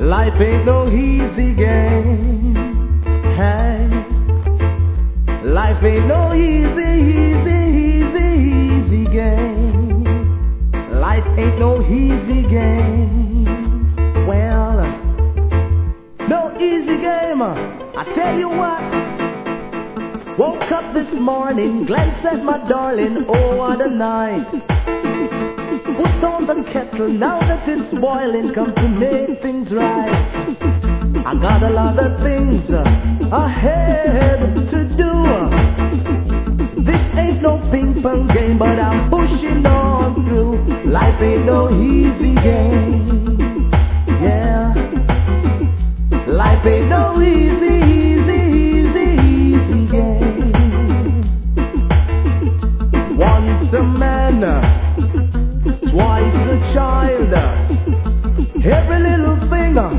Life ain't no easy game. Hey, life ain't no easy game. Life ain't no easy game. Well, no easy game. I tell you what. Woke up this morning, glanced at my darling. Oh, what a night. Put on the kettle, now that it's boiling, come to make things right. I got a lot of things ahead to do. This ain't no ping pong game, but I'm pushing on through. Life ain't no easy game. Yeah. Life ain't no easy game. Once a man, twice a child. Every little thing